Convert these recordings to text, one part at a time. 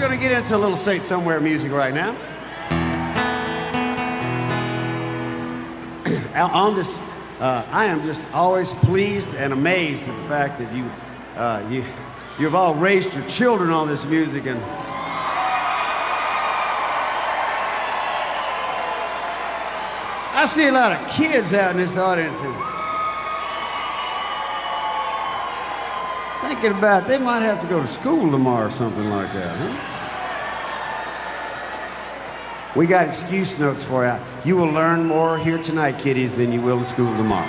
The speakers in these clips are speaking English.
going to get into a little Saint Somewhere music right now. On this, I am just always pleased and amazed at the fact that you've all raised your children on this music, and I see a lot of kids out in this audience and thinking about they might have to go to school tomorrow or something like that, huh? We got excuse notes for you. You will learn more here tonight, kiddies, than you will in school tomorrow.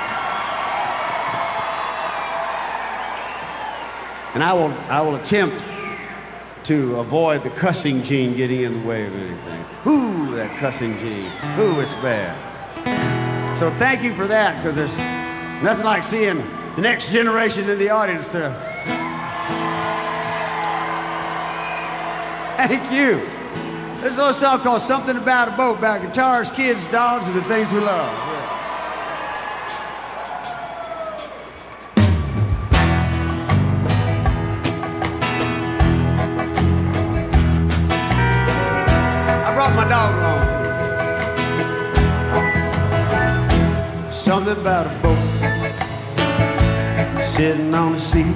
And I will attempt to avoid the cussing gene getting in the way of anything. Ooh, that cussing gene. Ooh, it's bad. So thank you for that, because there's nothing like seeing the next generation in the audience to thank you. This is a little song called Something About a Boat, about guitars, kids, dogs, and the things we love. I brought my dog along. Something about a boat sitting on the sea,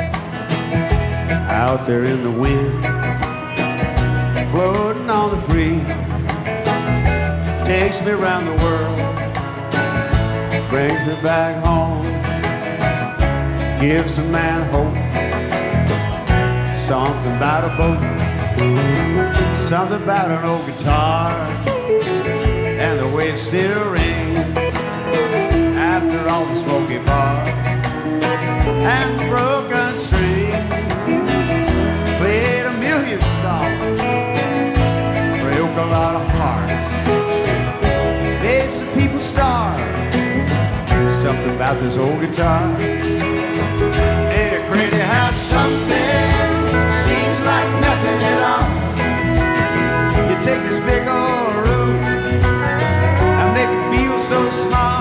out there in the wind, floating on the free, takes me around the world, brings me back home, gives a man hope. Something about a boat, something about an old guitar, and the way it still rings after all the smoky bars and the broken string. Played a million songs, broke a lot of hearts, made some people starve. Something about this old guitar. Ain't it crazy how something seems like nothing at all? You take this big old room and make it feel so small.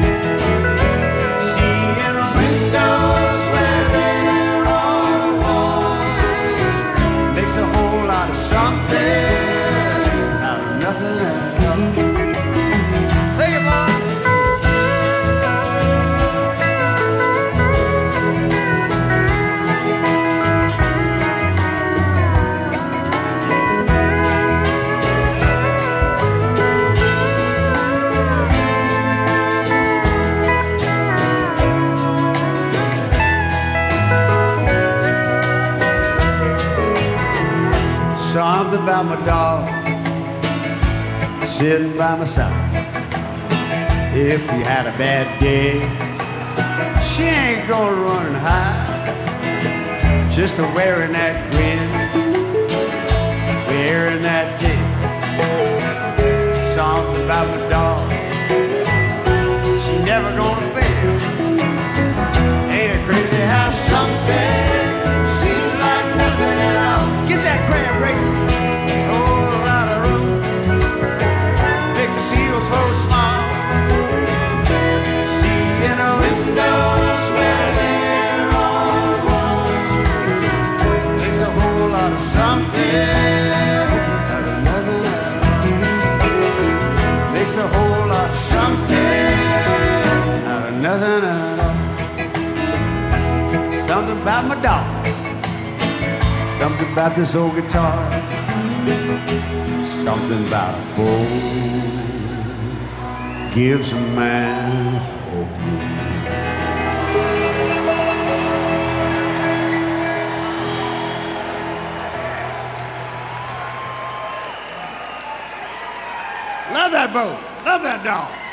Something about my dog sitting by my side. If you had a bad day, she ain't gonna run and hide. Just wearing that grin, wearing that tail. Something about my dog, she never gonna fail. Ain't it crazy how something seems like nothing at all? Get that crab racing. Something about my dog, something about this old guitar, something about a boat gives a man hope. Love that boat, love that dog.